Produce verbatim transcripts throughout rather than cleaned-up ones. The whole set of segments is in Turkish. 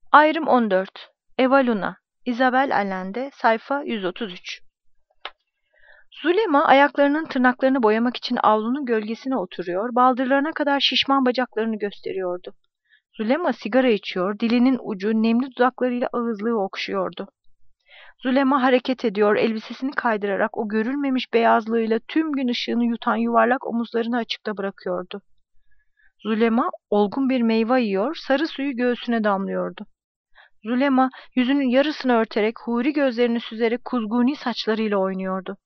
Ayrım on dört. Eva Luna. Isabel Allende. Sayfa yüz otuz üç. Zulema ayaklarının tırnaklarını boyamak için avlunun gölgesine oturuyor, baldırlarına kadar şişman bacaklarını gösteriyordu. Zulema sigara içiyor, dilinin ucu nemli dudaklarıyla ağızlığı okşuyordu. Zulema hareket ediyor, elbisesini kaydırarak o görülmemiş beyazlığıyla tüm gün ışığını yutan yuvarlak omuzlarını açıkta bırakıyordu. Zulema olgun bir meyve yiyor, sarı suyu göğsüne damlıyordu. Zulema yüzünün yarısını örterek, huri gözlerini süzerek kuzguni saçlarıyla oynuyordu.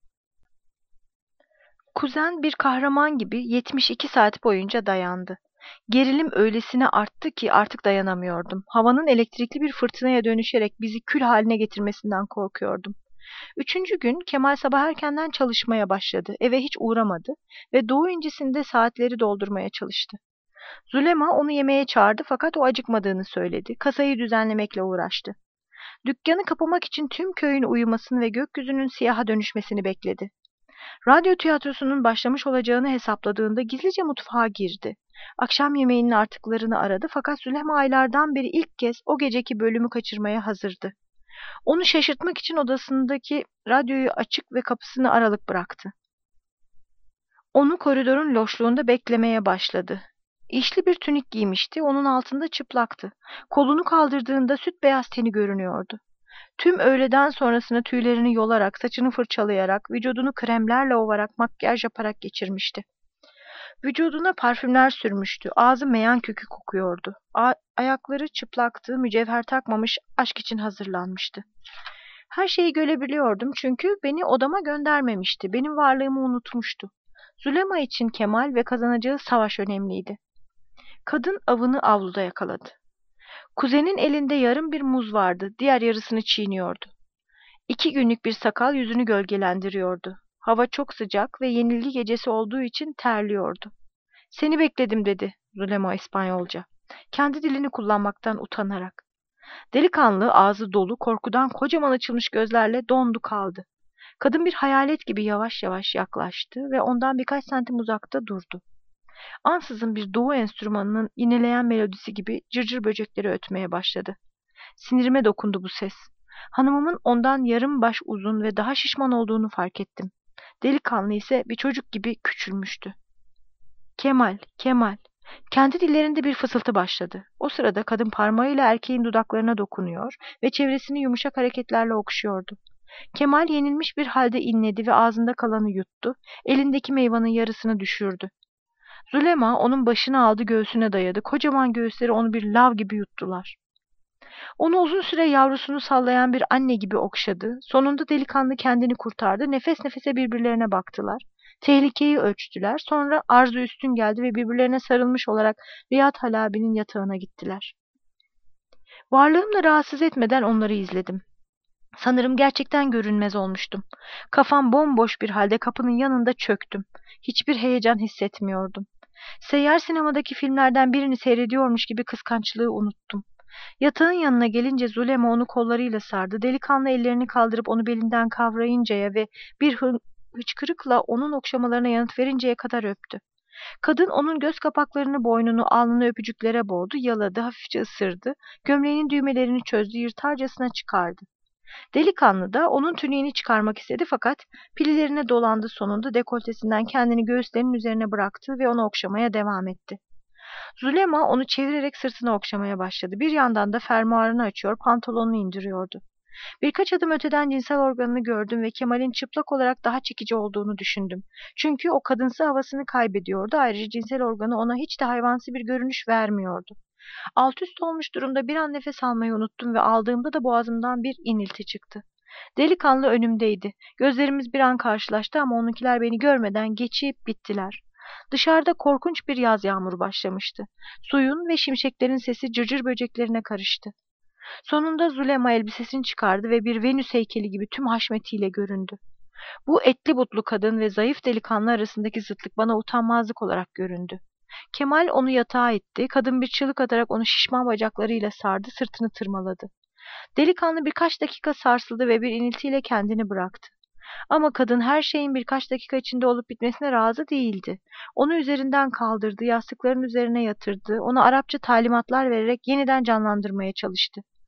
Kuzen bir kahraman gibi yetmiş iki saat boyunca dayandı. Gerilim öylesine arttı ki artık dayanamıyordum. Havanın elektrikli bir fırtınaya dönüşerek bizi kül haline getirmesinden korkuyordum. Üçüncü gün Kemal sabah erkenden çalışmaya başladı. Eve hiç uğramadı ve doğu incisinde saatleri doldurmaya çalıştı. Zulema onu yemeğe çağırdı fakat o acıkmadığını söyledi. Kasayı düzenlemekle uğraştı. Dükkanı kapamak için tüm köyün uyumasını ve gökyüzünün siyaha dönüşmesini bekledi. Radyo tiyatrosunun başlamış olacağını hesapladığında gizlice mutfağa girdi. Akşam yemeğinin artıklarını aradı fakat Züleyha aylardan beri ilk kez o geceki bölümü kaçırmaya hazırdı. Onu şaşırtmak için odasındaki radyoyu açık ve kapısını aralık bıraktı. Onu koridorun loşluğunda beklemeye başladı. İşli bir tünik giymişti, onun altında çıplaktı. Kolunu kaldırdığında süt beyaz teni görünüyordu. Tüm öğleden sonrasını tüylerini yolarak, saçını fırçalayarak, vücudunu kremlerle ovarak, makyaj yaparak geçirmişti. Vücuduna parfümler sürmüştü, ağzı meyan kökü kokuyordu. A- ayakları çıplaktı, mücevher takmamış, aşk için hazırlanmıştı. Her şeyi görebiliyordum çünkü beni odama göndermemişti, benim varlığımı unutmuştu. Zulema için Kemal ve kazanacağı savaş önemliydi. Kadın avını avluda yakaladı. Kuzenin elinde yarım bir muz vardı, diğer yarısını çiğniyordu. İki günlük bir sakal yüzünü gölgelendiriyordu. Hava çok sıcak ve yenilgi gecesi olduğu için terliyordu. Seni bekledim dedi Zulema İspanyolca. Kendi dilini kullanmaktan utanarak. Delikanlı ağzı dolu korkudan kocaman açılmış gözlerle dondu kaldı. Kadın bir hayalet gibi yavaş yavaş yaklaştı ve ondan birkaç santim uzakta durdu. Ansızın bir doğu enstrümanının ineleyen melodisi gibi cırcır böcekleri ötmeye başladı. Sinirime dokundu bu ses. Hanımımın ondan yarım baş uzun ve daha şişman olduğunu fark ettim. Delikanlı ise bir çocuk gibi küçülmüştü. Kemal, Kemal. Kendi dillerinde bir fısıltı başladı. O sırada kadın parmağıyla erkeğin dudaklarına dokunuyor ve çevresini yumuşak hareketlerle okşuyordu. Kemal yenilmiş bir halde inledi ve ağzında kalanı yuttu. Elindeki meyvanın yarısını düşürdü. Zulema onun başını aldı, göğsüne dayadı. Kocaman göğüsleri onu bir lav gibi yuttular. Onu uzun süre yavrusunu sallayan bir anne gibi okşadı. Sonunda delikanlı kendini kurtardı. Nefes nefese birbirlerine baktılar. Tehlikeyi ölçtüler. Sonra arzu üstün geldi ve birbirlerine sarılmış olarak Riyad Halabi'nin yatağına gittiler. Varlığımla rahatsız etmeden onları izledim. Sanırım gerçekten görünmez olmuştum. Kafam bomboş bir halde kapının yanında çöktüm. Hiçbir heyecan hissetmiyordum. Seyyar sinemadaki filmlerden birini seyrediyormuş gibi kıskançlığı unuttum. Yatağın yanına gelince Zulema onu kollarıyla sardı. Delikanlı ellerini kaldırıp onu belinden kavrayıncaya ve bir hı hıçkırıkla onun okşamalarına yanıt verinceye kadar öptü. Kadın onun göz kapaklarını, boynunu, alnını öpücüklere boğdu, yaladı, hafifçe ısırdı, gömleğinin düğmelerini çözdü, yırtarcasına çıkardı. Delikanlı da onun tüniğini çıkarmak istedi fakat pillerine dolandı, sonunda dekoltesinden kendini göğüslerinin üzerine bıraktı ve onu okşamaya devam etti. Zulema onu çevirerek sırtını okşamaya başladı. Bir yandan da fermuarını açıyor, pantolonunu indiriyordu. Birkaç adım öteden cinsel organını gördüm ve Kemal'in çıplak olarak daha çekici olduğunu düşündüm. Çünkü o kadınsı havasını kaybediyordu. Ayrıca cinsel organı ona hiç de hayvansı bir görünüş vermiyordu. Alt üst olmuş durumda bir an nefes almayı unuttum ve aldığımda da boğazımdan bir inilti çıktı. Delikanlı önümdeydi. Gözlerimiz bir an karşılaştı ama onunkiler beni görmeden geçip bittiler. Dışarıda korkunç bir yaz yağmuru başlamıştı. Suyun ve şimşeklerin sesi cırcır böceklerine karıştı. Sonunda Zulema elbisesini çıkardı ve bir Venüs heykeli gibi tüm haşmetiyle göründü. Bu etli butlu kadın ve zayıf delikanlı arasındaki zıtlık bana utanmazlık olarak göründü. Kemal onu yatağa itti. Kadın bir çığlık atarak onu şişman bacaklarıyla sardı, sırtını tırmaladı. Delikanlı birkaç dakika sarsıldı ve bir iniltiyle kendini bıraktı. Ama kadın her şeyin birkaç dakika içinde olup bitmesine razı değildi. Onu üzerinden kaldırdı, yastıkların üzerine yatırdı, ona Arapça talimatlar vererek yeniden canlandırmaya çalıştı.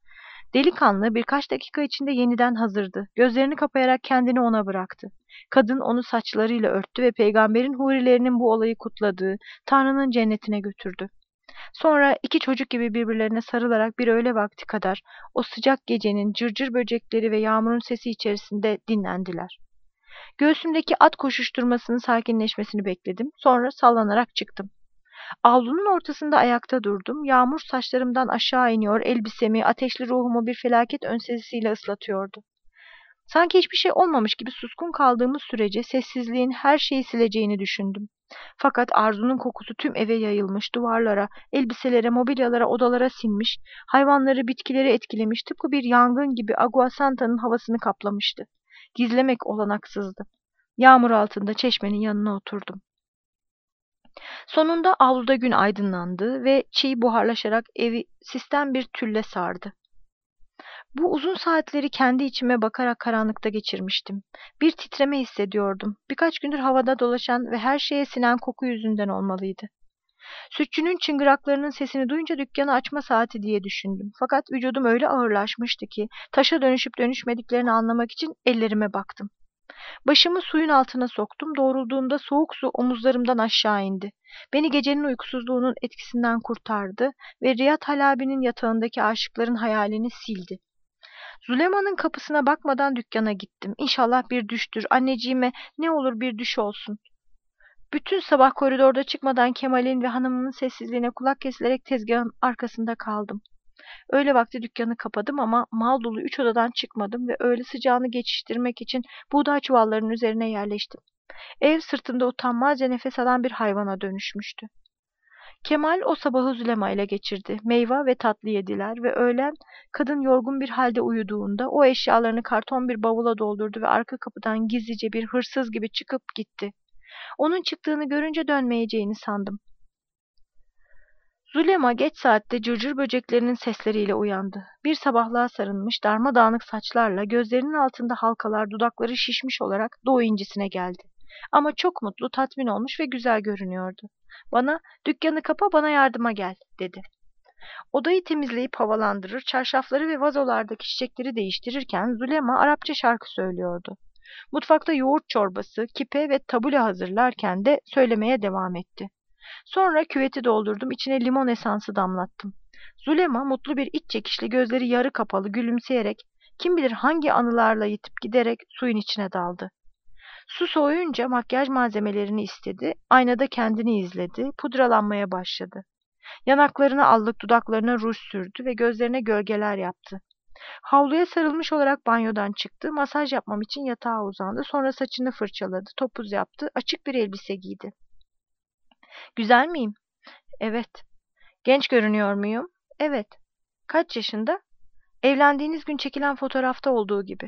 Delikanlı birkaç dakika içinde yeniden hazırdı. Gözlerini kapayarak kendini ona bıraktı. Kadın onu saçlarıyla örttü ve peygamberin hurilerinin bu olayı kutladığı Tanrı'nın cennetine götürdü. Sonra iki çocuk gibi birbirlerine sarılarak bir öğle vakti kadar o sıcak gecenin cırcır böcekleri ve yağmurun sesi içerisinde dinlendiler. Göğsümdeki at koşuşturmasının sakinleşmesini bekledim. Sonra sallanarak çıktım. Avlunun ortasında ayakta durdum. Yağmur saçlarımdan aşağı iniyor, elbisemi, ateşli ruhumu bir felaket önsezisiyle ıslatıyordu. Sanki hiçbir şey olmamış gibi suskun kaldığımız sürece sessizliğin her şeyi sileceğini düşündüm. Fakat Arzu'nun kokusu tüm eve yayılmış, duvarlara, elbiselere, mobilyalara, odalara sinmiş, hayvanları, bitkileri etkilemiş, tıpkı bir yangın gibi Agua Santa'nın havasını kaplamıştı. Gizlemek olanaksızdı. Yağmur altında çeşmenin yanına oturdum. Sonunda avluda gün aydınlandı ve çiğ buharlaşarak evi sisten bir tülle sardı. Bu uzun saatleri kendi içime bakarak karanlıkta geçirmiştim. Bir titreme hissediyordum. Birkaç gündür havada dolaşan ve her şeye sinen koku yüzünden olmalıydı. Sütçünün çıngıraklarının sesini duyunca dükkanı açma saati diye düşündüm. Fakat vücudum öyle ağırlaşmıştı ki taşa dönüşüp dönüşmediklerini anlamak için ellerime baktım. Başımı suyun altına soktum. Doğrulduğumda soğuk su omuzlarımdan aşağı indi. Beni gecenin uykusuzluğunun etkisinden kurtardı ve Riyad Halabi'nin yatağındaki aşıkların hayalini sildi. Zulema'nın kapısına bakmadan dükkana gittim. İnşallah bir düştür. Anneciğime ne olur bir düş olsun. Bütün sabah koridorda çıkmadan Kemal'in ve hanımımın sessizliğine kulak kesilerek tezgahın arkasında kaldım. Öğle vakti dükkanı kapadım ama mal dolu üç odadan çıkmadım ve öğle sıcağını geçiştirmek için buğday çuvallarının üzerine yerleştim. Ev sırtımda utanmazca nefes alan bir hayvana dönüşmüştü. Kemal o sabahı Züleyma ile geçirdi. Meyve ve tatlı yediler ve öğlen kadın yorgun bir halde uyuduğunda o eşyalarını karton bir bavula doldurdu ve arka kapıdan gizlice bir hırsız gibi çıkıp gitti. Onun çıktığını görünce dönmeyeceğini sandım. Zulema geç saatte cırcır böceklerinin sesleriyle uyandı. Bir sabahlığa sarılmış, darmadağınık saçlarla, gözlerinin altında halkalar, dudakları şişmiş olarak doğu incisine geldi. Ama çok mutlu, tatmin olmuş ve güzel görünüyordu. Bana, dükkanı kapa, bana yardıma gel, dedi. Odayı temizleyip havalandırır, çarşafları ve vazolardaki çiçekleri değiştirirken Zulema Arapça şarkı söylüyordu. Mutfakta yoğurt çorbası, kipe ve tabule hazırlarken de söylemeye devam etti. Sonra küveti doldurdum, içine limon esansı damlattım. Zulema mutlu bir iç çekişli, gözleri yarı kapalı, gülümseyerek, kim bilir hangi anılarla yitip giderek suyun içine daldı. Su soğuyunca makyaj malzemelerini istedi, aynada kendini izledi, pudralanmaya başladı. Yanaklarına allık, dudaklarına ruj sürdü ve gözlerine gölgeler yaptı. Havluya sarılmış olarak banyodan çıktı, masaj yapmam için yatağa uzandı, sonra saçını fırçaladı, topuz yaptı, açık bir elbise giydi. Güzel miyim? Evet. Genç görünüyor muyum? Evet. Kaç yaşında? Evlendiğiniz gün çekilen fotoğrafta olduğu gibi.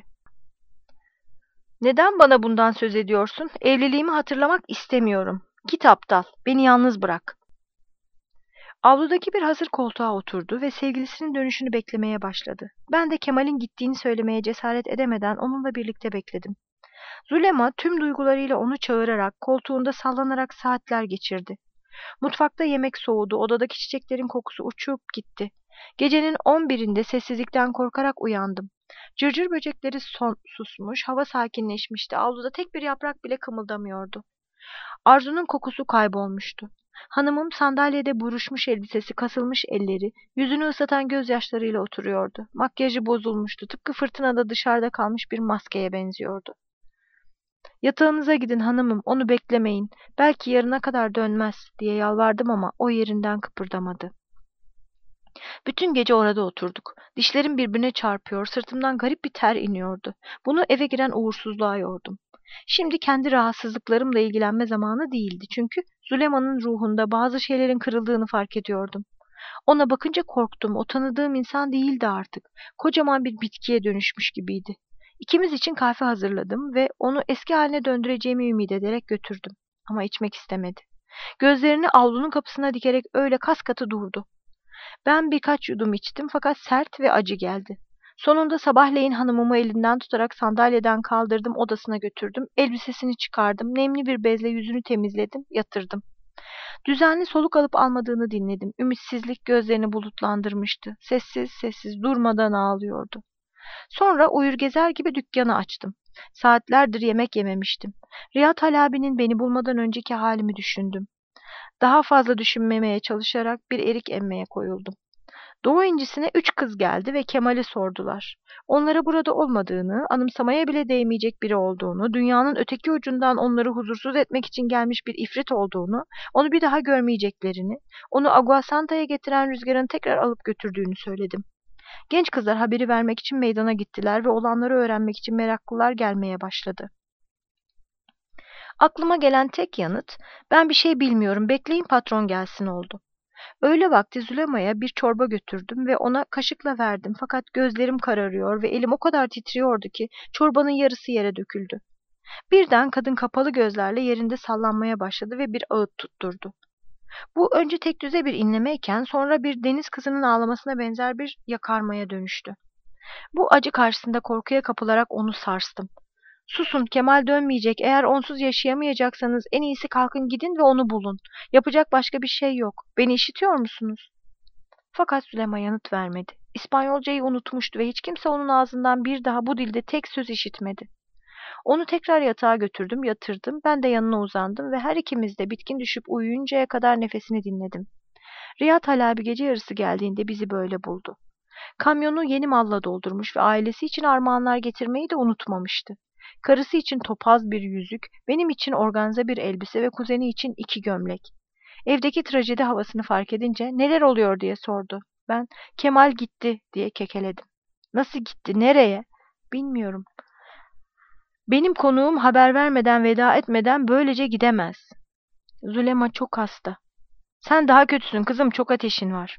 Neden bana bundan söz ediyorsun? Evliliğimi hatırlamak istemiyorum. Git aptal, beni yalnız bırak. Avludaki bir hazır koltuğa oturdu ve sevgilisinin dönüşünü beklemeye başladı. Ben de Kemal'in gittiğini söylemeye cesaret edemeden onunla birlikte bekledim. Zulema tüm duygularıyla onu çağırarak, koltuğunda sallanarak saatler geçirdi. Mutfakta yemek soğudu, odadaki çiçeklerin kokusu uçup gitti. Gecenin on birinde sessizlikten korkarak uyandım. Cırcır böcekleri son, susmuş, hava sakinleşmişti. Avluda tek bir yaprak bile kımıldamıyordu. Arzu'nun kokusu kaybolmuştu. Hanımım sandalyede buruşmuş elbisesi, kasılmış elleri, yüzünü ıslatan gözyaşlarıyla oturuyordu. Makyajı bozulmuştu, tıpkı fırtınada dışarıda kalmış bir maskeye benziyordu. Yatağınıza gidin hanımım, onu beklemeyin. Belki yarına kadar dönmez diye yalvardım ama o yerinden kıpırdamadı. Bütün gece orada oturduk. Dişlerim birbirine çarpıyor, sırtımdan garip bir ter iniyordu. Bunu eve giren uğursuzluğa yordum. Şimdi kendi rahatsızlıklarımla ilgilenme zamanı değildi. Çünkü Zulema'nın ruhunda bazı şeylerin kırıldığını fark ediyordum. Ona bakınca korktum. O tanıdığım insan değildi artık. Kocaman bir bitkiye dönüşmüş gibiydi. İkimiz için kahve hazırladım ve onu eski haline döndüreceğimi ümit ederek götürdüm. Ama içmek istemedi. Gözlerini avlunun kapısına dikerek öyle kaskatı durdu. Ben birkaç yudum içtim fakat sert ve acı geldi. Sonunda sabahleyin hanımımı elinden tutarak sandalyeden kaldırdım, odasına götürdüm. Elbisesini çıkardım, nemli bir bezle yüzünü temizledim, yatırdım. Düzenli soluk alıp almadığını dinledim. Ümitsizlik gözlerini bulutlandırmıştı. Sessiz sessiz durmadan ağlıyordu. Sonra uyur gezer gibi dükkanı açtım. Saatlerdir yemek yememiştim. Riyad Halabi'nin beni bulmadan önceki halimi düşündüm. Daha fazla düşünmemeye çalışarak bir erik emmeye koyuldum. Doğu incisine üç kız geldi ve Kemal'i sordular. Onlara burada olmadığını, anımsamaya bile değmeyecek biri olduğunu, dünyanın öteki ucundan onları huzursuz etmek için gelmiş bir ifrit olduğunu, onu bir daha görmeyeceklerini, onu Agua Santa'ya getiren rüzgarın tekrar alıp götürdüğünü söyledim. Genç kızlar haberi vermek için meydana gittiler ve olanları öğrenmek için meraklılar gelmeye başladı. Aklıma gelen tek yanıt, ben bir şey bilmiyorum, bekleyin patron gelsin oldu. Öğle vakti Zulema'ya bir çorba götürdüm ve ona kaşıkla verdim fakat gözlerim kararıyor ve elim o kadar titriyordu ki çorbanın yarısı yere döküldü. Birden kadın kapalı gözlerle yerinde sallanmaya başladı ve bir ağıt tutturdu. Bu önce tek düze bir inlemeyken sonra bir deniz kızının ağlamasına benzer bir yakarmaya dönüştü. Bu acı karşısında korkuya kapılarak onu sarstım. Susun, Kemal dönmeyecek. Eğer onsuz yaşayamayacaksanız en iyisi kalkın gidin ve onu bulun. Yapacak başka bir şey yok. Beni işitiyor musunuz? Fakat Süleyman yanıt vermedi. İspanyolcayı unutmuştu ve hiç kimse onun ağzından bir daha bu dilde tek söz işitmedi. Onu tekrar yatağa götürdüm, yatırdım. Ben de yanına uzandım ve her ikimiz de bitkin düşüp uyuyuncaya kadar nefesini dinledim. Riyad Halabi gece yarısı geldiğinde bizi böyle buldu. Kamyonu yeni malla doldurmuş ve ailesi için armağanlar getirmeyi de unutmamıştı. Karısı için topaz bir yüzük, benim için organza bir elbise ve kuzeni için iki gömlek. Evdeki trajedi havasını fark edince neler oluyor diye sordu. Ben Kemal gitti diye kekeledim. Nasıl gitti? Nereye? Bilmiyorum. Benim konuğum haber vermeden veda etmeden böylece gidemez. Zulema çok hasta. Sen daha kötüsün kızım, çok ateşin var.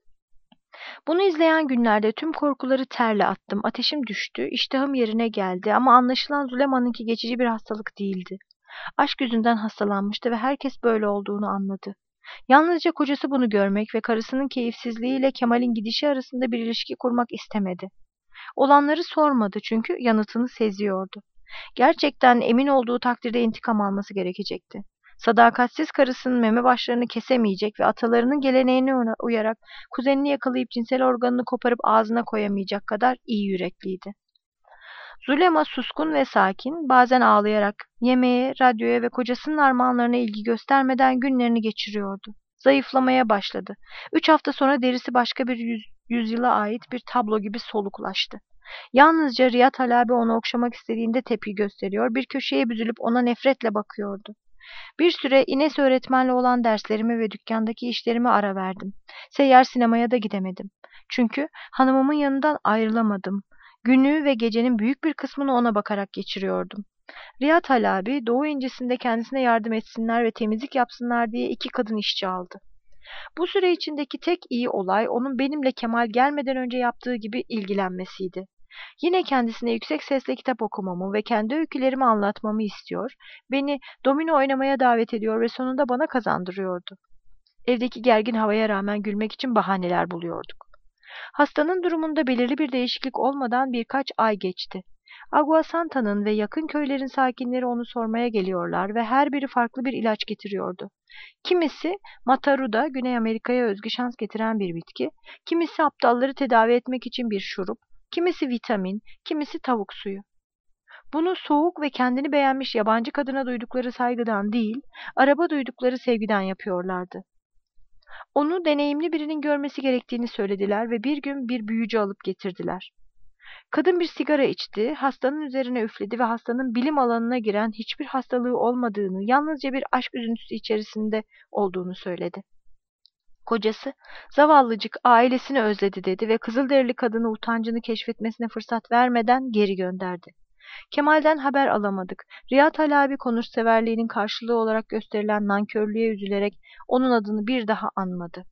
Bunu izleyen günlerde tüm korkuları terle attım. Ateşim düştü, iştahım yerine geldi ama anlaşılan Zulema'nınki geçici bir hastalık değildi. Aşk yüzünden hastalanmıştı ve herkes böyle olduğunu anladı. Yalnızca kocası bunu görmek ve karısının keyifsizliğiyle Kemal'in gidişi arasında bir ilişki kurmak istemedi. Olanları sormadı çünkü yanıtını seziyordu. Gerçekten emin olduğu takdirde intikam alması gerekecekti. Sadakatsiz karısının meme başlarını kesemeyecek ve atalarının geleneğine uyarak kuzenini yakalayıp cinsel organını koparıp ağzına koyamayacak kadar iyi yürekliydi. Zulema suskun ve sakin, bazen ağlayarak yemeğe, radyoya ve kocasının armağanlarına ilgi göstermeden günlerini geçiriyordu. Zayıflamaya başladı. Üç hafta sonra derisi başka bir yüz, yüzyıla ait bir tablo gibi soluklaştı. Yalnızca Riyad Halabi onu okşamak istediğinde tepki gösteriyor, bir köşeye büzülüp ona nefretle bakıyordu. Bir süre Ines öğretmenle olan derslerimi ve dükkandaki işlerime ara verdim. Seyyar sinemaya da gidemedim. Çünkü hanımımın yanından ayrılamadım. Günü ve gecenin büyük bir kısmını ona bakarak geçiriyordum. Riyad Halabi, Doğu incisinde kendisine yardım etsinler ve temizlik yapsınlar diye iki kadın işçi aldı. Bu süre içindeki tek iyi olay onun benimle Kemal gelmeden önce yaptığı gibi ilgilenmesiydi. Yine kendisine yüksek sesle kitap okumamı ve kendi öykülerimi anlatmamı istiyor, beni domino oynamaya davet ediyor ve sonunda bana kazandırıyordu. Evdeki gergin havaya rağmen gülmek için bahaneler buluyorduk. Hastanın durumunda belirli bir değişiklik olmadan birkaç ay geçti. Agua Santa'nın ve yakın köylerin sakinleri onu sormaya geliyorlar ve her biri farklı bir ilaç getiriyordu. Kimisi Mataruda, Güney Amerika'ya özgü şans getiren bir bitki, kimisi aptalları tedavi etmek için bir şurup, kimisi vitamin, kimisi tavuk suyu. Bunu soğuk ve kendini beğenmiş yabancı kadına duydukları saygıdan değil, araba duydukları sevgiden yapıyorlardı. Onu deneyimli birinin görmesi gerektiğini söylediler ve bir gün bir büyücü alıp getirdiler. Kadın bir sigara içti, hastanın üzerine üfledi ve hastanın bilim alanına giren hiçbir hastalığı olmadığını, yalnızca bir aşk üzüntüsü içerisinde olduğunu söyledi. Kocası, zavallıcık ailesini özledi dedi ve Kızılderili kadını utancını keşfetmesine fırsat vermeden geri gönderdi. Kemal'den haber alamadık. Riyad Halabi konuşseverliğinin karşılığı olarak gösterilen nankörlüğe üzülerek onun adını bir daha anmadı.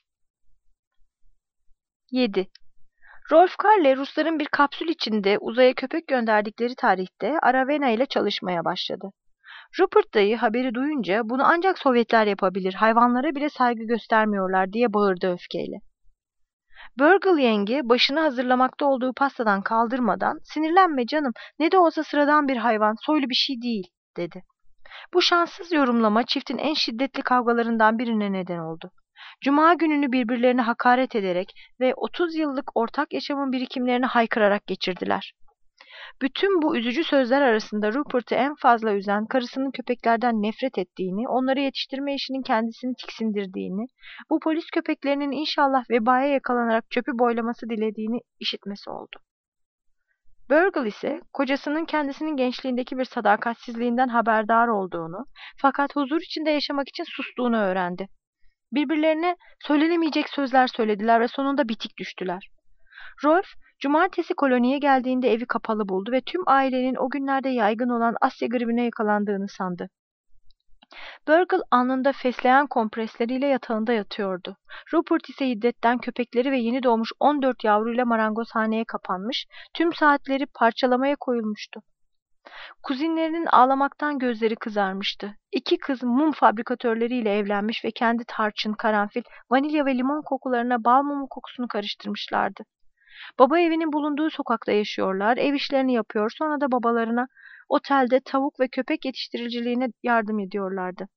yedi. Rolf Karle, Rusların bir kapsül içinde uzaya köpek gönderdikleri tarihte Aravena ile çalışmaya başladı. Rupert dayı haberi duyunca bunu ancak Sovyetler yapabilir, hayvanlara bile saygı göstermiyorlar diye bağırdı öfkeyle. Burgle yenge başını hazırlamakta olduğu pastadan kaldırmadan, sinirlenme canım, ne de olsa sıradan bir hayvan, soylu bir şey değil, dedi. Bu şanssız yorumlama çiftin en şiddetli kavgalarından birine neden oldu. Cuma gününü birbirlerine hakaret ederek ve otuz yıllık ortak yaşamın birikimlerini haykırarak geçirdiler. Bütün bu üzücü sözler arasında Rupert'ı en fazla üzen karısının köpeklerden nefret ettiğini, onları yetiştirme işinin kendisini tiksindirdiğini, bu polis köpeklerinin inşallah vebaya yakalanarak çöpü boylaması dilediğini işitmesi oldu. Burgle ise kocasının kendisinin gençliğindeki bir sadakatsizliğinden haberdar olduğunu fakat huzur içinde yaşamak için sustuğunu öğrendi. Birbirlerine söylenemeyecek sözler söylediler ve sonunda bitik düştüler. Rolf, cumartesi koloniye geldiğinde evi kapalı buldu ve tüm ailenin o günlerde yaygın olan Asya gribine yakalandığını sandı. Burgle alnında fesleğen kompresleriyle yatağında yatıyordu. Rupert ise hiddetten köpekleri ve yeni doğmuş on dört yavruyla marangozhaneye kapanmış, tüm saatleri parçalamaya koyulmuştu. Kuzinlerinin ağlamaktan gözleri kızarmıştı. İki kız mum fabrikatörleriyle evlenmiş ve kendi tarçın, karanfil, vanilya ve limon kokularına bal mumu kokusunu karıştırmışlardı. Baba evinin bulunduğu sokakta yaşıyorlar, ev işlerini yapıyor, sonra da babalarına otelde tavuk ve köpek yetiştiriciliğine yardım ediyorlardı.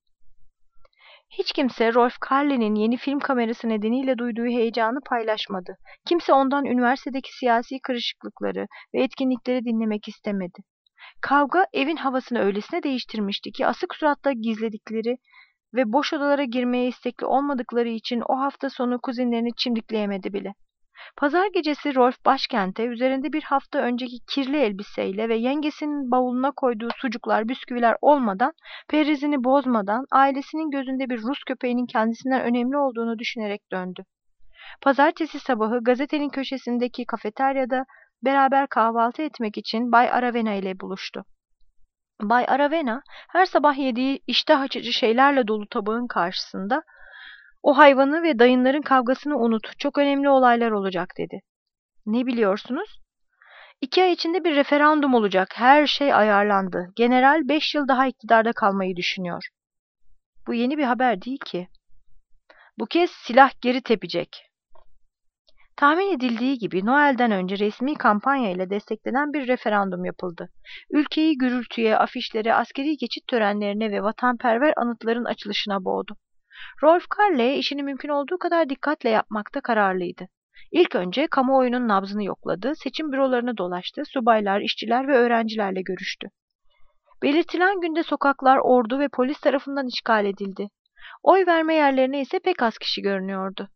Hiç kimse Rolf Carley'nin yeni film kamerası nedeniyle duyduğu heyecanı paylaşmadı. Kimse ondan üniversitedeki siyasi karışıklıkları ve etkinlikleri dinlemek istemedi. Kavga evin havasını öylesine değiştirmişti ki asık suratla gizledikleri ve boş odalara girmeye istekli olmadıkları için o hafta sonu kuzinlerini çimdikleyemedi bile. Pazar gecesi Rolf başkente üzerinde bir hafta önceki kirli elbiseyle ve yengesinin bavuluna koyduğu sucuklar, bisküviler olmadan, perizini bozmadan, ailesinin gözünde bir Rus köpeğinin kendisinden önemli olduğunu düşünerek döndü. Pazartesi sabahı gazetenin köşesindeki kafeteryada beraber kahvaltı etmek için Bay Aravena ile buluştu. Bay Aravena her sabah yediği iştah açıcı şeylerle dolu tabağın karşısında "O hayvanı ve dayınların kavgasını unut, çok önemli olaylar olacak," dedi. "Ne biliyorsunuz?" "İki ay içinde bir referandum olacak, her şey ayarlandı. General beş yıl daha iktidarda kalmayı düşünüyor." "Bu yeni bir haber değil ki." "Bu kez silah geri tepecek." Tahmin edildiği gibi Noel'den önce resmi kampanya ile desteklenen bir referandum yapıldı. Ülkeyi gürültüye, afişlere, askeri geçit törenlerine ve vatanperver anıtların açılışına boğdu. Rolf Carley işini mümkün olduğu kadar dikkatle yapmakta kararlıydı. İlk önce kamuoyunun nabzını yokladı, seçim bürolarını dolaştı, subaylar, işçiler ve öğrencilerle görüştü. Belirtilen günde sokaklar ordu ve polis tarafından işgal edildi. Oy verme yerlerine ise pek az kişi görünüyordu.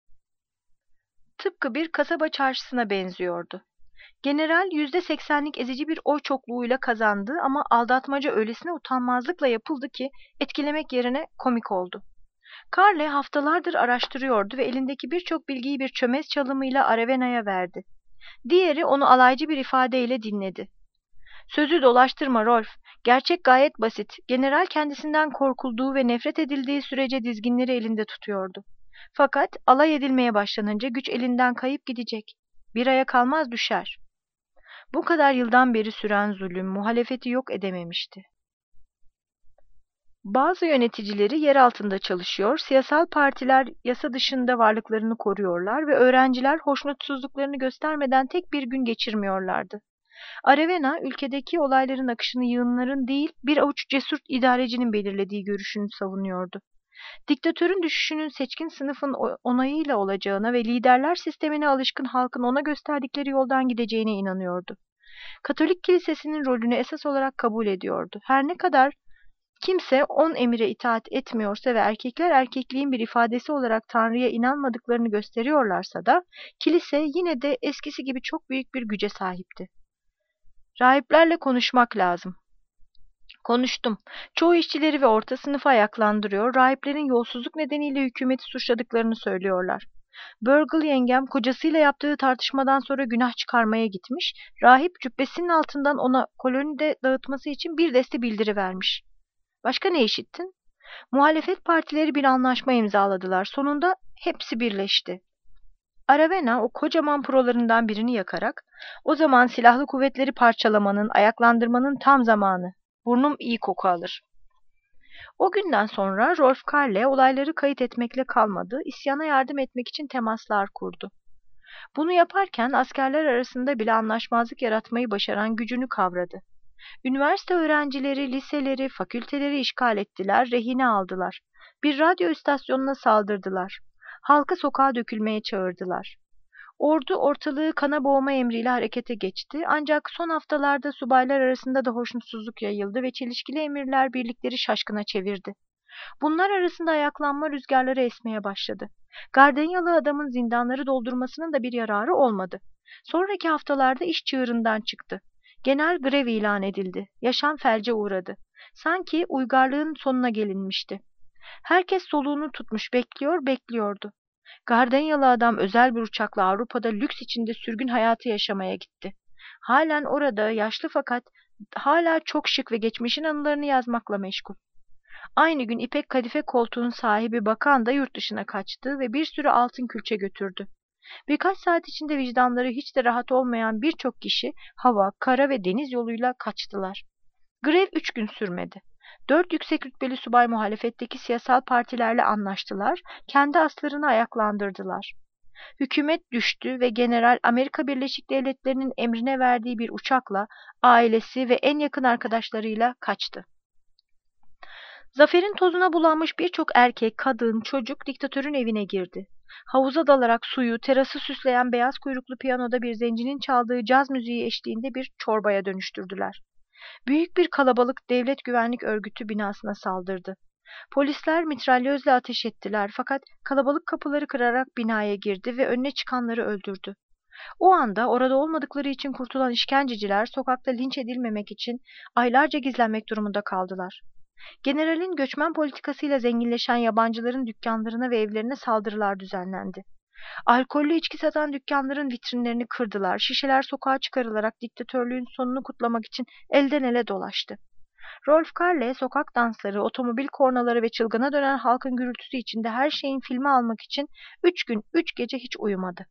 Tıpkı bir kasaba çarşısına benziyordu. General yüzde seksenlik ezici bir oy çokluğuyla kazandı ama aldatmaca öylesine utanmazlıkla yapıldı ki etkilemek yerine komik oldu. Carley haftalardır araştırıyordu ve elindeki birçok bilgiyi bir çömez çalımıyla Aravena'ya verdi. Diğeri onu alaycı bir ifadeyle dinledi. "Sözü dolaştırma Rolf. Gerçek gayet basit. General kendisinden korkulduğu ve nefret edildiği sürece dizginleri elinde tutuyordu. Fakat alay edilmeye başlanınca güç elinden kayıp gidecek. Bir aya kalmaz düşer." Bu kadar yıldan beri süren zulüm muhalefeti yok edememişti. Bazı yöneticileri yer altında çalışıyor, siyasal partiler yasa dışında varlıklarını koruyorlar ve öğrenciler hoşnutsuzluklarını göstermeden tek bir gün geçirmiyorlardı. Aravena, ülkedeki olayların akışını yığınların değil, bir avuç cesur idarecinin belirlediği görüşünü savunuyordu. Diktatörün düşüşünün seçkin sınıfın onayıyla olacağına ve liderler sistemine alışkın halkın ona gösterdikleri yoldan gideceğine inanıyordu. Katolik kilisesinin rolünü esas olarak kabul ediyordu. Her ne kadar kimse on emire itaat etmiyorsa ve erkekler erkekliğin bir ifadesi olarak Tanrı'ya inanmadıklarını gösteriyorlarsa da kilise yine de eskisi gibi çok büyük bir güce sahipti. Rahiplerle konuşmak lazım. Konuştum. Çoğu işçileri ve orta sınıfı ayaklandırıyor, rahiplerin yolsuzluk nedeniyle hükümeti suçladıklarını söylüyorlar. Burgle yengem kocasıyla yaptığı tartışmadan sonra günah çıkarmaya gitmiş, rahip cübbesinin altından ona kolonide dağıtması için bir deste bildiri vermiş. Başka ne işittin? Muhalefet partileri bir anlaşma imzaladılar. Sonunda hepsi birleşti. Aravena o kocaman prolarından birini yakarak, "O zaman silahlı kuvvetleri parçalamanın, ayaklandırmanın tam zamanı. Burnum iyi koku alır." O günden sonra Rolf Carley olayları kayıt etmekle kalmadı, isyana yardım etmek için temaslar kurdu. Bunu yaparken askerler arasında bile anlaşmazlık yaratmayı başaran gücünü kavradı. Üniversite öğrencileri liseleri, fakülteleri işgal ettiler, rehine aldılar. Bir radyo istasyonuna saldırdılar. Halkı sokağa dökülmeye çağırdılar. Ordu ortalığı kana boğma emriyle harekete geçti, ancak son haftalarda subaylar arasında da hoşnutsuzluk yayıldı ve çelişkili emirler birlikleri şaşkına çevirdi. Bunlar arasında ayaklanma rüzgarları esmeye başladı. Gardenyalı adamın zindanları doldurmasının da bir yararı olmadı. Sonraki haftalarda iş çığırından çıktı. Genel grev ilan edildi. Yaşam felce uğradı. Sanki uygarlığın sonuna gelinmişti. Herkes soluğunu tutmuş bekliyor, bekliyordu. Gardenyalı adam özel bir uçakla Avrupa'da lüks içinde sürgün hayatı yaşamaya gitti. Halen orada yaşlı fakat hala çok şık ve geçmişin anılarını yazmakla meşgul. Aynı gün ipek kadife koltuğun sahibi bakan da yurt dışına kaçtı ve bir sürü altın külçe götürdü. Birkaç saat içinde vicdanları hiç de rahat olmayan birçok kişi hava, kara ve deniz yoluyla kaçtılar. Grev üç gün sürmedi. Dört yüksek rütbeli subay muhalefetteki siyasal partilerle anlaştılar, kendi aslarını ayaklandırdılar. Hükümet düştü ve general Amerika Birleşik Devletleri'nin emrine verdiği bir uçakla ailesi ve en yakın arkadaşlarıyla kaçtı. Zaferin tozuna bulanmış birçok erkek, kadın, çocuk diktatörün evine girdi. Havuza dalarak suyu, terası süsleyen beyaz kuyruklu piyanoda bir zencinin çaldığı caz müziği eşliğinde bir çorbaya dönüştürdüler. Büyük bir kalabalık devlet güvenlik örgütü binasına saldırdı. Polisler mitralyözle ateş ettiler fakat kalabalık kapıları kırarak binaya girdi ve önüne çıkanları öldürdü. O anda orada olmadıkları için kurtulan işkenceciler sokakta linç edilmemek için aylarca gizlenmek durumunda kaldılar. Generalin göçmen politikasıyla zenginleşen yabancıların dükkanlarına ve evlerine saldırılar düzenlendi. Alkollü içki satan dükkanların vitrinlerini kırdılar, şişeler sokağa çıkarılarak diktatörlüğün sonunu kutlamak için elden ele dolaştı. Rolf Karle sokak dansları, otomobil kornaları ve çılgına dönen halkın gürültüsü içinde her şeyin filme almak için üç gün, üç gece hiç uyumadı.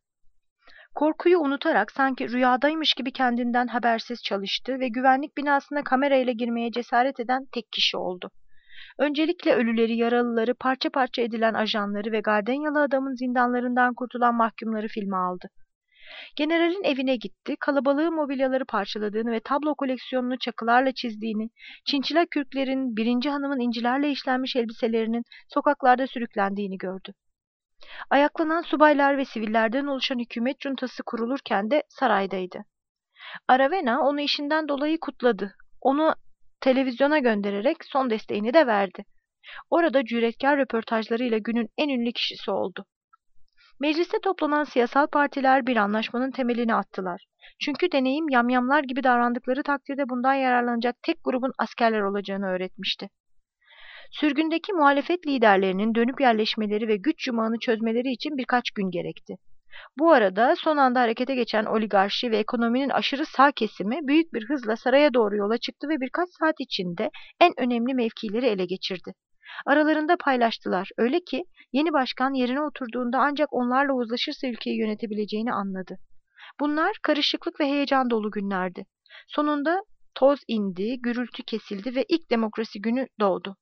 Korkuyu unutarak sanki rüyadaymış gibi kendinden habersiz çalıştı ve güvenlik binasına kamerayla girmeye cesaret eden tek kişi oldu. Öncelikle ölüleri, yaralıları, parça parça edilen ajanları ve gardenyalı adamın zindanlarından kurtulan mahkumları filme aldı. Generalin evine gitti, kalabalığı mobilyaları parçaladığını ve tablo koleksiyonunu çakılarla çizdiğini, çinçila kürklerin, birinci hanımın incilerle işlenmiş elbiselerinin sokaklarda sürüklendiğini gördü. Ayaklanan subaylar ve sivillerden oluşan hükümet cuntası kurulurken de saraydaydı. Aravena onu işinden dolayı kutladı. Onu televizyona göndererek son desteğini de verdi. Orada cüretkar röportajlarıyla günün en ünlü kişisi oldu. Mecliste toplanan siyasal partiler bir anlaşmanın temelini attılar. Çünkü deneyim yamyamlar gibi davrandıkları takdirde bundan yararlanacak tek grubun askerler olacağını öğretmişti. Sürgündeki muhalefet liderlerinin dönüp yerleşmeleri ve güç yumağını çözmeleri için birkaç gün gerekti. Bu arada son anda harekete geçen oligarşi ve ekonominin aşırı sağ kesimi büyük bir hızla saraya doğru yola çıktı ve birkaç saat içinde en önemli mevkileri ele geçirdi. Aralarında paylaştılar, öyle ki yeni başkan yerine oturduğunda ancak onlarla uzlaşırsa ülkeyi yönetebileceğini anladı. Bunlar karışıklık ve heyecan dolu günlerdi. Sonunda toz indi, gürültü kesildi ve ilk demokrasi günü doğdu.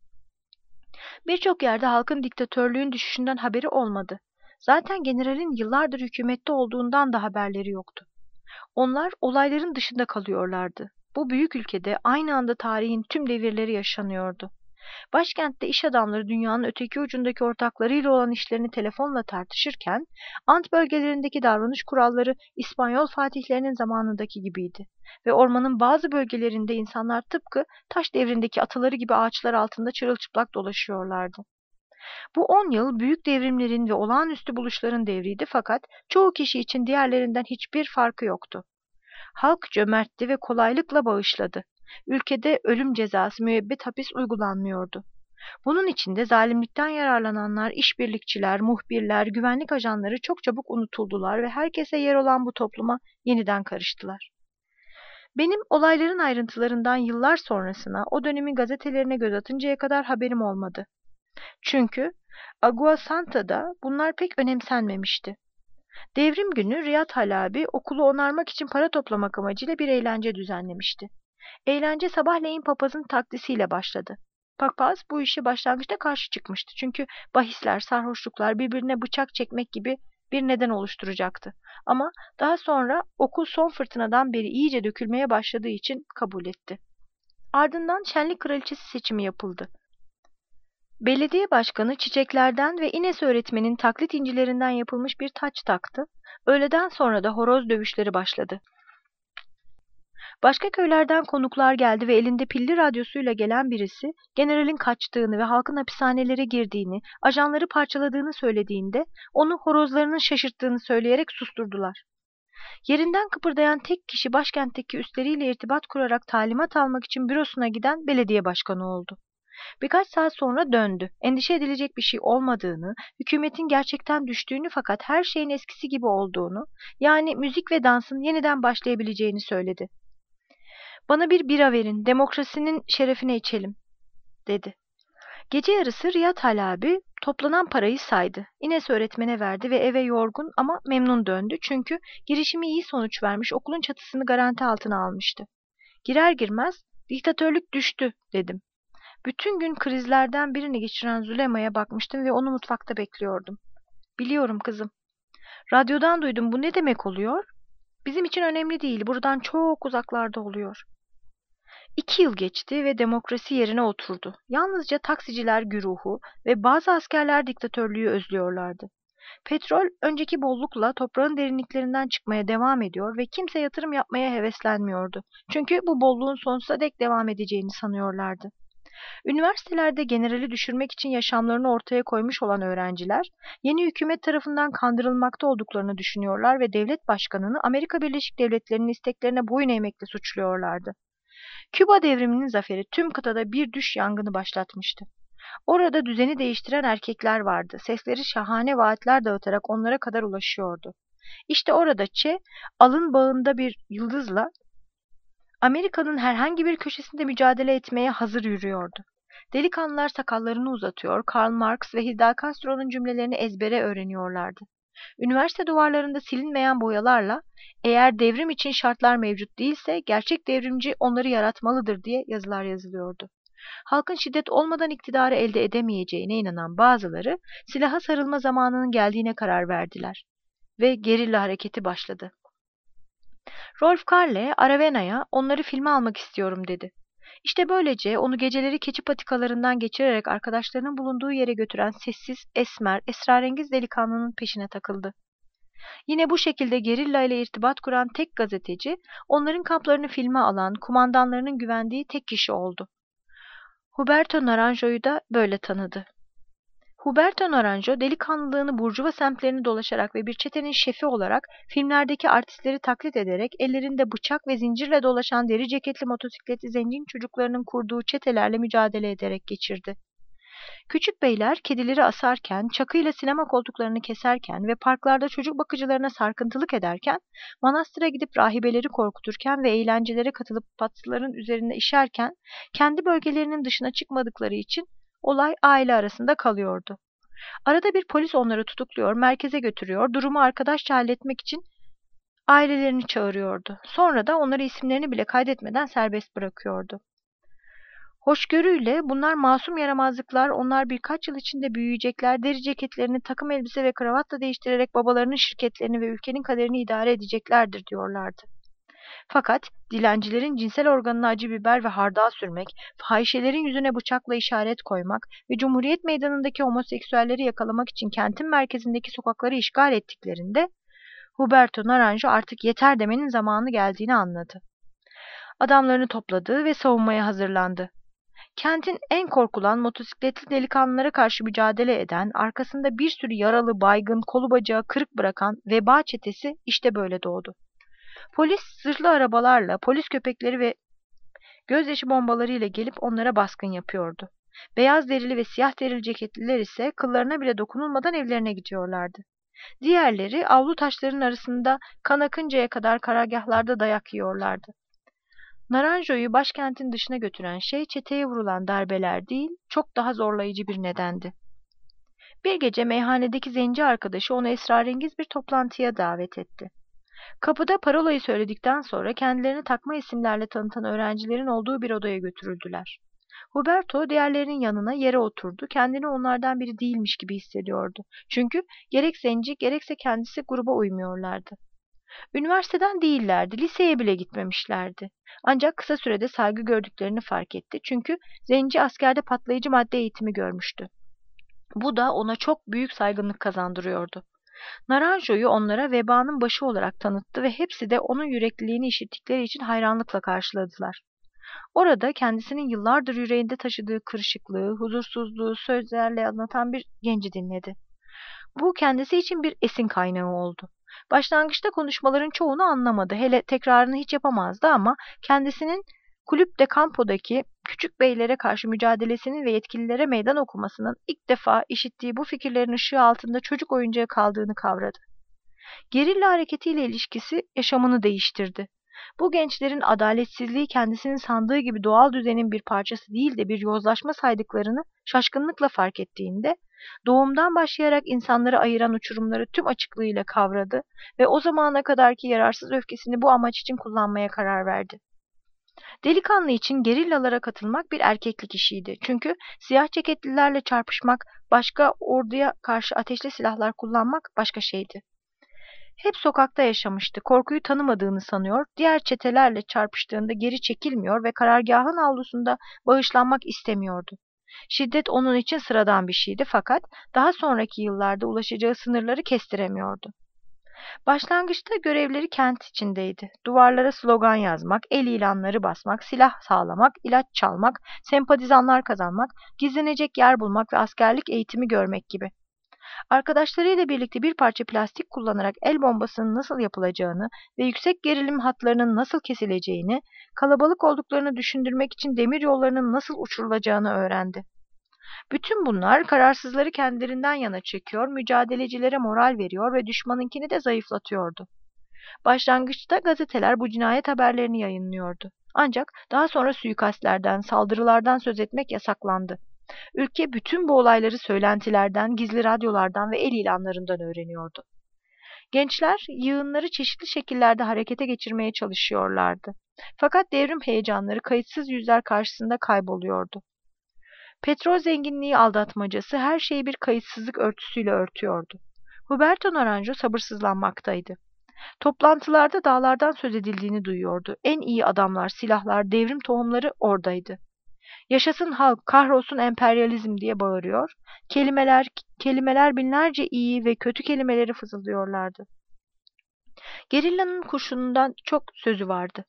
Birçok yerde halkın diktatörlüğün düşüşünden haberi olmadı. Zaten generalin yıllardır hükümette olduğundan da haberleri yoktu. Onlar olayların dışında kalıyorlardı. Bu büyük ülkede aynı anda tarihin tüm devirleri yaşanıyordu. Başkentte iş adamları dünyanın öteki ucundaki ortaklarıyla olan işlerini telefonla tartışırken, Ant bölgelerindeki davranış kuralları İspanyol fatihlerinin zamanındaki gibiydi ve ormanın bazı bölgelerinde insanlar tıpkı taş devrindeki ataları gibi ağaçlar altında çırılçıplak dolaşıyorlardı. Bu on yıl büyük devrimlerin ve olağanüstü buluşların devriydi fakat çoğu kişi için diğerlerinden hiçbir farkı yoktu. Halk cömertti ve kolaylıkla bağışladı. Ülkede ölüm cezası, müebbet hapis uygulanmıyordu. Bunun içinde zalimlikten yararlananlar, işbirlikçiler, muhbirler, güvenlik ajanları çok çabuk unutuldular ve herkese yer olan bu topluma yeniden karıştılar. Benim olayların ayrıntılarından yıllar sonrasına o dönemin gazetelerine göz atıncaya kadar haberim olmadı. Çünkü Agua Santa'da bunlar pek önemsenmemişti. Devrim günü Riyad Halabi okulu onarmak için para toplamak amacıyla bir eğlence düzenlemişti. Eğlence sabahleyin papazın takdisiyle başladı. Papaz bu işe başlangıçta karşı çıkmıştı. Çünkü bahisler, sarhoşluklar, birbirine bıçak çekmek gibi bir neden oluşturacaktı. Ama daha sonra okul son fırtınadan beri iyice dökülmeye başladığı için kabul etti. Ardından şenlik kraliçesi seçimi yapıldı. Belediye başkanı çiçeklerden ve İnes öğretmenin taklit incilerinden yapılmış bir taç taktı. Öğleden sonra da horoz dövüşleri başladı. Başka köylerden konuklar geldi ve elinde pilli radyosuyla gelen birisi, generalin kaçtığını ve halkın hapishanelere girdiğini, ajanları parçaladığını söylediğinde, onu horozlarının şaşırttığını söyleyerek susturdular. Yerinden kıpırdayan tek kişi başkentteki üstleriyle irtibat kurarak talimat almak için bürosuna giden belediye başkanı oldu. Birkaç saat sonra döndü. Endişe edilecek bir şey olmadığını, hükümetin gerçekten düştüğünü fakat her şeyin eskisi gibi olduğunu, yani müzik ve dansın yeniden başlayabileceğini söyledi. "Bana bir bira verin, demokrasinin şerefine içelim," dedi. Gece yarısı Riyad abi toplanan parayı saydı. İnes öğretmene verdi ve eve yorgun ama memnun döndü. Çünkü girişimi iyi sonuç vermiş, okulun çatısını garanti altına almıştı. Girer girmez, "Diktatörlük düştü," dedim. Bütün gün krizlerden birini geçiren Zulema'ya bakmıştım ve onu mutfakta bekliyordum. "Biliyorum kızım. Radyodan duydum. Bu ne demek oluyor?" "Bizim için önemli değil. Buradan çok uzaklarda oluyor." İki yıl geçti ve demokrasi yerine oturdu. Yalnızca taksiciler güruhu ve bazı askerler diktatörlüğü özlüyorlardı. Petrol önceki bollukla toprağın derinliklerinden çıkmaya devam ediyor ve kimse yatırım yapmaya heveslenmiyordu. Çünkü bu bolluğun sonsuza dek devam edeceğini sanıyorlardı. Üniversitelerde generali düşürmek için yaşamlarını ortaya koymuş olan öğrenciler, yeni hükümet tarafından kandırılmakta olduklarını düşünüyorlar ve devlet başkanını Amerika Birleşik Devletleri'nin isteklerine boyun eğmekle suçluyorlardı. Küba devriminin zaferi tüm kıtada bir düş yangını başlatmıştı. Orada düzeni değiştiren erkekler vardı. Sesleri şahane vaatler dağıtarak onlara kadar ulaşıyordu. İşte orada Che, alın bağında bir yıldızla Amerika'nın herhangi bir köşesinde mücadele etmeye hazır yürüyordu. Delikanlılar sakallarını uzatıyor, Karl Marx ve Fidel Castro'nun cümlelerini ezbere öğreniyorlardı. Üniversite duvarlarında silinmeyen boyalarla, "Eğer devrim için şartlar mevcut değilse, gerçek devrimci onları yaratmalıdır," diye yazılar yazılıyordu. Halkın şiddet olmadan iktidarı elde edemeyeceğine inanan bazıları, silaha sarılma zamanının geldiğine karar verdiler. Ve gerilla hareketi başladı. Rolf Karle, Aravena'ya onları filme almak istiyorum dedi. İşte böylece onu geceleri keçi patikalarından geçirerek arkadaşlarının bulunduğu yere götüren sessiz, esmer, esrarengiz delikanlının peşine takıldı. Yine bu şekilde gerilla ile irtibat kuran tek gazeteci, onların kamplarını filme alan, kumandanlarının güvendiği tek kişi oldu. Huberto Naranjo'yu da böyle tanıdı. Huberto Naranjo, delikanlılığını Burjuva semtlerini dolaşarak ve bir çetenin şefi olarak filmlerdeki artistleri taklit ederek ellerinde bıçak ve zincirle dolaşan deri ceketli motosikletli zengin çocuklarının kurduğu çetelerle mücadele ederek geçirdi. Küçük beyler kedileri asarken, çakıyla sinema koltuklarını keserken ve parklarda çocuk bakıcılarına sarkıntılık ederken, manastıra gidip rahibeleri korkuturken ve eğlencelere katılıp patlıların üzerine işerken, kendi bölgelerinin dışına çıkmadıkları için olay aile arasında kalıyordu. Arada bir polis onları tutukluyor, merkeze götürüyor, durumu arkadaşça halletmek için ailelerini çağırıyordu. Sonra da onları isimlerini bile kaydetmeden serbest bırakıyordu. Hoşgörüyle bunlar masum yaramazlıklar, onlar birkaç yıl içinde büyüyecekler, deri ceketlerini takım elbise ve kravatla değiştirerek babalarının şirketlerini ve ülkenin kaderini idare edeceklerdir diyorlardı. Fakat dilencilerin cinsel organına acı biber ve hardal sürmek, fahişelerin yüzüne bıçakla işaret koymak ve Cumhuriyet Meydanı'ndaki homoseksüelleri yakalamak için kentin merkezindeki sokakları işgal ettiklerinde Huberto Naranjo artık yeter demenin zamanı geldiğini anladı. Adamlarını topladı ve savunmaya hazırlandı. Kentin en korkulan motosikletli delikanlılara karşı mücadele eden, arkasında bir sürü yaralı, baygın, kolu bacağı kırık bırakan veba çetesi işte böyle doğdu. Polis zırhlı arabalarla, polis köpekleri ve gözyaşı bombalarıyla gelip onlara baskın yapıyordu. Beyaz derili ve siyah derili ceketliler ise kıllarına bile dokunulmadan evlerine gidiyorlardı. Diğerleri avlu taşların arasında kan akıncaya kadar karargâhlarda dayak yiyorlardı. Naranjo'yu başkentin dışına götüren şey çeteye vurulan darbeler değil, çok daha zorlayıcı bir nedendi. Bir gece meyhanedeki zenci arkadaşı onu esrarengiz bir toplantıya davet etti. Kapıda parolayı söyledikten sonra kendilerini takma isimlerle tanıtan öğrencilerin olduğu bir odaya götürüldüler. Huberto diğerlerinin yanına yere oturdu, kendini onlardan biri değilmiş gibi hissediyordu. Çünkü gerek zenci gerekse kendisi gruba uymuyorlardı. Üniversiteden değillerdi, liseye bile gitmemişlerdi. Ancak kısa sürede saygı gördüklerini fark etti. Çünkü zenci askerde patlayıcı madde eğitimi görmüştü. Bu da ona çok büyük saygınlık kazandırıyordu. Naranjo'yu onlara vebanın başı olarak tanıttı ve hepsi de onun yürekliliğini işittikleri için hayranlıkla karşıladılar. Orada kendisinin yıllardır yüreğinde taşıdığı kırışıklığı, huzursuzluğu sözlerle anlatan bir genci dinledi. Bu kendisi için bir esin kaynağı oldu. Başlangıçta konuşmaların çoğunu anlamadı. Hele tekrarını hiç yapamazdı ama kendisinin Kulüp de Campo'daki küçük beylere karşı mücadelesinin ve yetkililere meydan okumasının ilk defa işittiği bu fikirlerin ışığı altında çocuk oyuncağı kaldığını kavradı. Gerilla hareketiyle ilişkisi yaşamını değiştirdi. Bu gençlerin adaletsizliği kendisinin sandığı gibi doğal düzenin bir parçası değil de bir yozlaşma saydıklarını şaşkınlıkla fark ettiğinde, doğumdan başlayarak insanları ayıran uçurumları tüm açıklığıyla kavradı ve o zamana kadarki yararsız öfkesini bu amaç için kullanmaya karar verdi. Delikanlı için gerillalara katılmak bir erkeklik işiydi. Çünkü siyah ceketlilerle çarpışmak, başka orduya karşı ateşli silahlar kullanmak başka şeydi. Hep sokakta yaşamıştı, korkuyu tanımadığını sanıyor, diğer çetelerle çarpıştığında geri çekilmiyor ve karargahın avlusunda bağışlanmak istemiyordu. Şiddet onun için sıradan bir şeydi fakat daha sonraki yıllarda ulaşacağı sınırları kestiremiyordu. Başlangıçta görevleri kent içindeydi. Duvarlara slogan yazmak, el ilanları basmak, silah sağlamak, ilaç çalmak, sempatizanlar kazanmak, gizlenecek yer bulmak ve askerlik eğitimi görmek gibi. Arkadaşlarıyla birlikte bir parça plastik kullanarak el bombasının nasıl yapılacağını ve yüksek gerilim hatlarının nasıl kesileceğini, kalabalık olduklarını düşündürmek için demir yollarının nasıl uçurulacağını öğrendi. Bütün bunlar kararsızları kendilerinden yana çekiyor, mücadelecilere moral veriyor ve düşmanınkini de zayıflatıyordu. Başlangıçta gazeteler bu cinayet haberlerini yayınlıyordu. Ancak daha sonra suikastlerden, saldırılardan söz etmek yasaklandı. Ülke bütün bu olayları söylentilerden, gizli radyolardan ve el ilanlarından öğreniyordu. Gençler yığınları çeşitli şekillerde harekete geçirmeye çalışıyorlardı. Fakat devrim heyecanları kayıtsız yüzler karşısında kayboluyordu. Petrol zenginliği aldatmacası her şeyi bir kayıtsızlık örtüsüyle örtüyordu. Huberto Naranjo sabırsızlanmaktaydı. Toplantılarda dağlardan söz edildiğini duyuyordu. En iyi adamlar, silahlar, devrim tohumları oradaydı. Yaşasın halk, kahrolsun emperyalizm diye bağırıyor. Kelimeler, kelimeler binlerce iyi ve kötü kelimeleri fısıldıyorlardı. Gerillanın kurşunundan çok sözü vardı.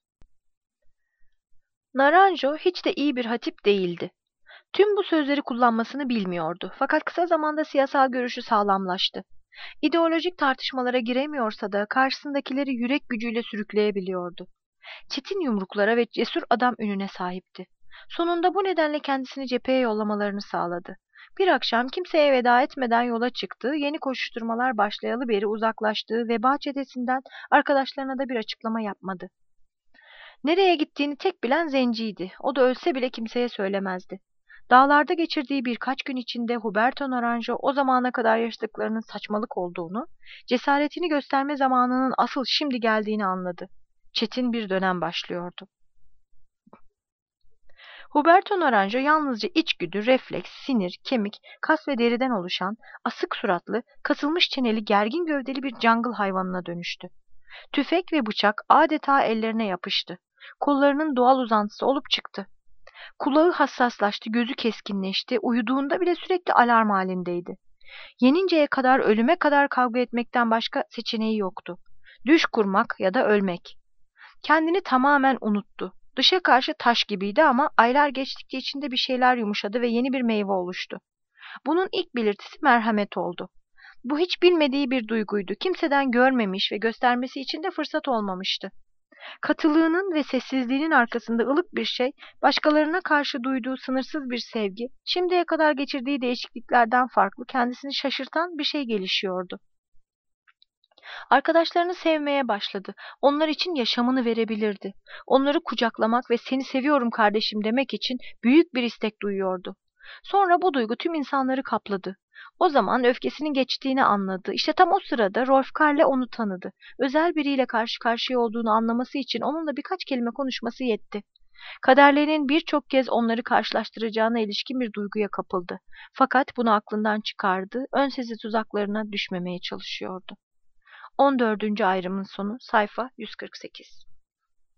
Naranjo hiç de iyi bir hatip değildi. Tüm bu sözleri kullanmasını bilmiyordu. Fakat kısa zamanda siyasal görüşü sağlamlaştı. İdeolojik tartışmalara giremiyorsa da karşısındakileri yürek gücüyle sürükleyebiliyordu. Çetin yumruklara ve cesur adam ününe sahipti. Sonunda bu nedenle kendisini cepheye yollamalarını sağladı. Bir akşam kimseye veda etmeden yola çıktı, yeni koşuşturmalar başlayalı beri uzaklaştığı veba çetesinden arkadaşlarına da bir açıklama yapmadı. Nereye gittiğini tek bilen zenciydi. O da ölse bile kimseye söylemezdi. Dağlarda geçirdiği birkaç gün içinde Huberto Naranjo o zamana kadar yaşadıklarının saçmalık olduğunu, cesaretini gösterme zamanının asıl şimdi geldiğini anladı. Çetin bir dönem başlıyordu. Huberto Naranjo yalnızca içgüdü, refleks, sinir, kemik, kas ve deriden oluşan, asık suratlı, kasılmış çeneli, gergin gövdeli bir jungle hayvanına dönüştü. Tüfek ve bıçak adeta ellerine yapıştı. Kollarının doğal uzantısı olup çıktı. Kulağı hassaslaştı, gözü keskinleşti, uyuduğunda bile sürekli alarm halindeydi. Yeninceye kadar, ölüme kadar kavga etmekten başka seçeneği yoktu. Düş kurmak ya da ölmek. Kendini tamamen unuttu. Dışa karşı taş gibiydi ama aylar geçtikçe içinde bir şeyler yumuşadı ve yeni bir meyve oluştu. Bunun ilk belirtisi merhamet oldu. Bu hiç bilmediği bir duyguydu. Kimseden görmemiş ve göstermesi için de fırsat olmamıştı. Katılığının ve sessizliğinin arkasında ılık bir şey, başkalarına karşı duyduğu sınırsız bir sevgi, şimdiye kadar geçirdiği değişikliklerden farklı, kendisini şaşırtan bir şey gelişiyordu. Arkadaşlarını sevmeye başladı. Onlar için yaşamını verebilirdi. Onları kucaklamak ve "Seni seviyorum kardeşim" demek için büyük bir istek duyuyordu. Sonra bu duygu tüm insanları kapladı. O zaman öfkesinin geçtiğini anladı. İşte tam o sırada Rolf Karle onu tanıdı. Özel biriyle karşı karşıya olduğunu anlaması için onunla birkaç kelime konuşması yetti. Kaderlerinin birçok kez onları karşılaştıracağına ilişkin bir duyguya kapıldı. Fakat bunu aklından çıkardı, ön sezi tuzaklarına düşmemeye çalışıyordu. on dördüncü ayrımın sonu sayfa yüz kırk sekiz.